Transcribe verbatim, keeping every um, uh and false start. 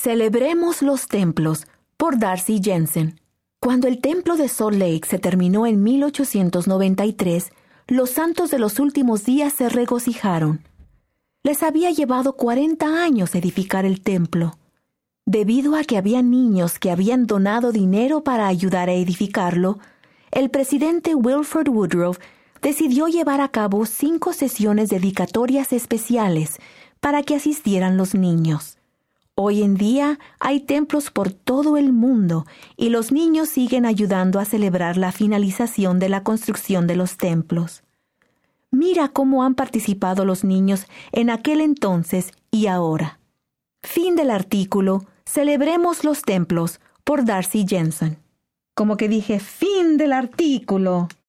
Celebremos los templos, por Darcy Jensen. Cuando el templo de Salt Lake se terminó en mil ochocientos noventa y tres, los santos de los últimos días se regocijaron. Les había llevado cuarenta años edificar el templo. Debido a que había niños que habían donado dinero para ayudar a edificarlo, el presidente Wilford Woodruff decidió llevar a cabo cinco sesiones dedicatorias especiales para que asistieran los niños. Hoy en día hay templos por todo el mundo y los niños siguen ayudando a celebrar la finalización de la construcción de los templos. Mira cómo han participado los niños en aquel entonces y ahora. Fin del artículo. Celebremos los templos, por Darcy Jensen. Como que dije, fin del artículo.